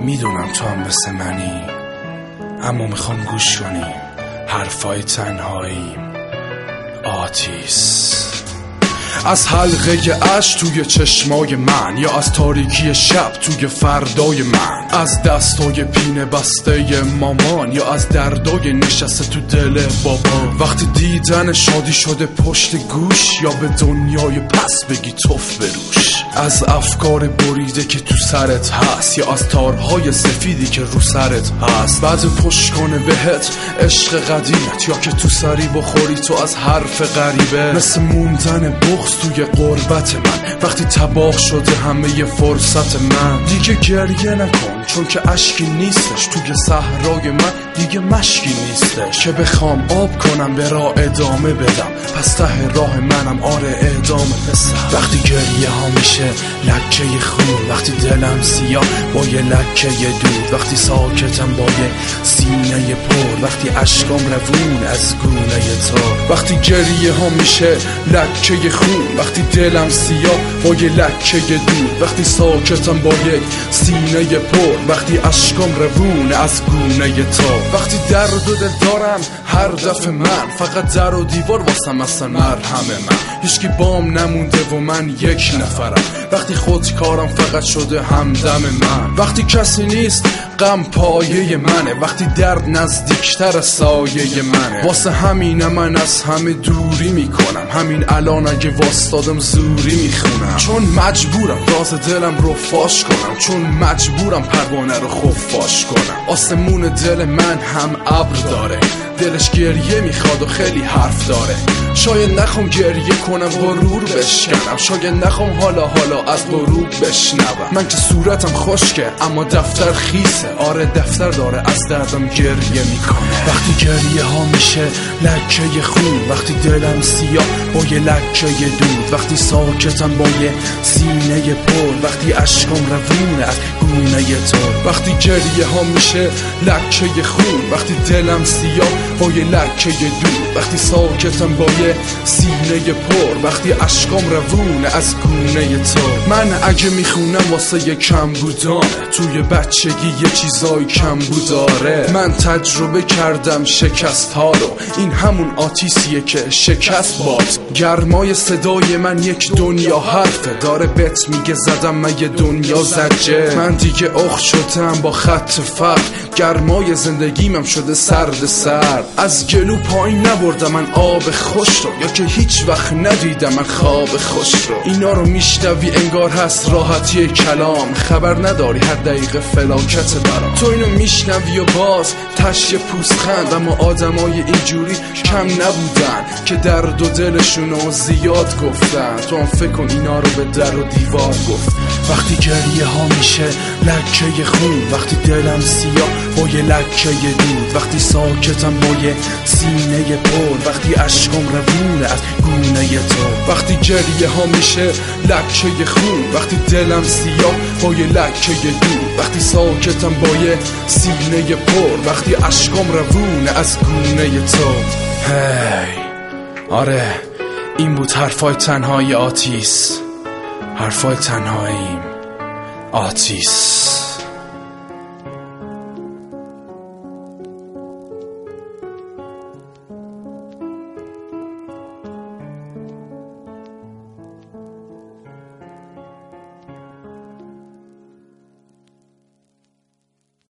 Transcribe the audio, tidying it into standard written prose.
میدونم تو هم مثل منی، اما میخوام گوش کنی حرفای تنهاییم. آتیس. از حلقه اشک توی چشمای من، یا از تاریکی شب توی فردای من، از دستای پینه بسته مامان، یا از دردای نشسته تو دل بابا. وقتی دیدن شادی شده پشت گوش، یا به دنیای پس بگی توف بروش. از افکار بریده که تو سرت هست، یا از تارهای سفیدی که رو سرت هست. بعد پشت کنه بهت عشق قدیمت، یا که تو سری بخوری تو از حرف غریبه. مثل موندن بغض توی قربت من، وقتی تباه شده همه ی فرصت من. دیگه گریه نکن چون که اشکی نیستش، توی صحرای من دیگه مشکی نیستش که بخوام آب کنم به راه ادامه بدم. پس ته راه منم آره اعدام پسر. وقتی گریه ها میشه لکه خون، وقتی دلم سیاه با یه لکه دود، وقتی ساکتم با یه سینه پر، وقتی اشکام روون از گونه تار. وقتی گریه ها میشه لکه خون، وقتی دلم سیاه با یه لکه دود، وقتی ساکتم با یک سینه پر، وقتی اشکام روون از گونه تار. وقتی درد و دل دارم هر دفعه من، فقط در و دیوار واسم اصلا مرهم من. هیچکی بام نمونده و من یک نفرم، وقتی خودکارم فقط شده همدم من. وقتی کسی نیست غم پایه منه، وقتی درد نزدیکتر سایه منه. واسه همینه من از همه دوری میکنم، همین الان اگه واسطادم زوری میخونم. چون مجبورم راز دلم رو فاش کنم، چون مجبورم پروانه رو خفاش کنم. آسمون دل من هم ابر داره، دلش گریه میخواد و خیلی حرف داره. شاید نخوام گریه کنم غرور بشکنم، شاید نخوام حالا از غروب بشنوم. من که صورتم خشکه اما دفتر خیسه، آره دفتر داره از دردم گریه میکنه. وقتی گریه ها میشه لکه خون، وقتی دلم سیاه با یه لکه دود، وقتی ساکتم با یه سینه پر، وقتی اشکام روونه از گونه تار. وقتی گریه ها میشه لکه خون، وقتی دلم سیاه با یه لکه دود، وقتی ساکتم با یه سینه پر، وقتی اشکام روونه از گونه تار. من اگه میخونم واسه یه کم بودانه، توی بچگی یه چیزای کم بوداره. من تجربه کردم شکست ها رو، این همون آتیسیه که شکست باد. گرمای صدای من یک دنیا حرفه، داره بت میگه زدم من یه دنیا زجه. من دیگه اخ شدم با خط فقر، گرمای زندگیمم شده سرد. از گلو پایین نبردم من آب خوش رو، یا که هیچ وقت ندیدم من خواب خوش رو. اینا رو میشنوی انگار هست راحتی کلام، خبر نداری هر دقیقه فلاکت برام. تو اینو میشنوی و باز تشی پوستخند، اما آدمای اینجوری کم نبودن که درد و دلشونو زیاد گفتن. تو هم فکر کن اینا رو به در و دیوار گفت. وقتی گریه ها میشه لکه خون، وقتی دلم سیاه با یه لکه دود، وقتی ساکتم با یه سینه پر، وقتی اشکام روونه از گونه تار. وقتی گریه ها میشه لکه خون، وقتی دلم سیاه با یه لکه دود، وقتی ساکتم با یه سینه پر، وقتی اشکام روونه از گونه تار. هی آره این بود حرفای تنهای آتیس، حرفای تنهاییم. آتیس.